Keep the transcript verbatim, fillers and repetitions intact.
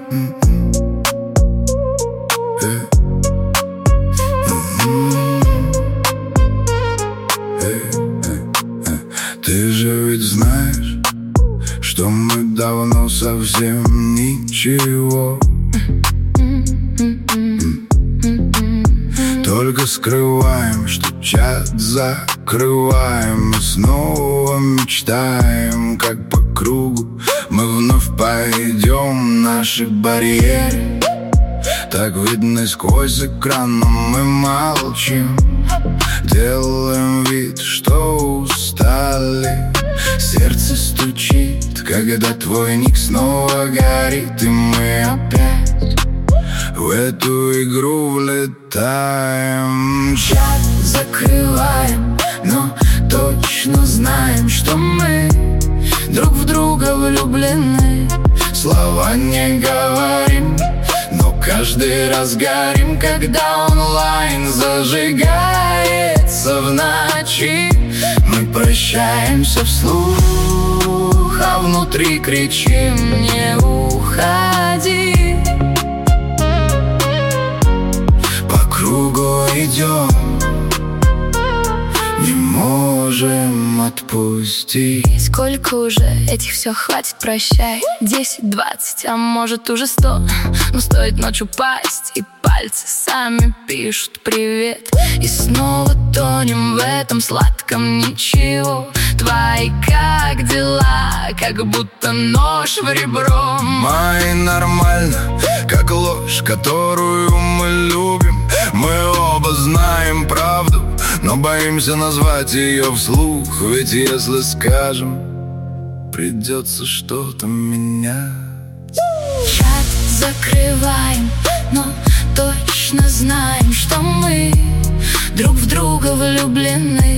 Ты же ведь знаешь, что мы давно совсем ничего, только скрываем, что чат закрываем. И снова мечтаем, как по кругу мы вновь пойдем наши барьеры. Так видно сквозь экран, но мы молчим, делаем вид, что устали. Сердце стучит, когда твой ник снова горит, и мы опять в эту игру влетаем. Чат закрываем, но точно знаем, что мы друг в друга влюблены. Слова не говорим, но каждый раз горим, когда онлайн зажигается в ночи. Мы прощаемся вслух, а внутри кричим: не уходи. По кругу идем, не можем отпустить. Сколько уже этих, все хватит, прощай. Десять, двадцать, а может уже сто. Но стоит ночь упасть, и пальцы сами пишут привет. И снова тонем в этом сладком ничего. Твои как дела? Как будто нож в ребро. Мои нормально, как ложь, которую мы любим. Мы оба знаем правду, но боимся назвать ее вслух. Ведь если скажем, придется что-то менять. Чат закрываем, но точно знаем, что мы друг в друга влюблены.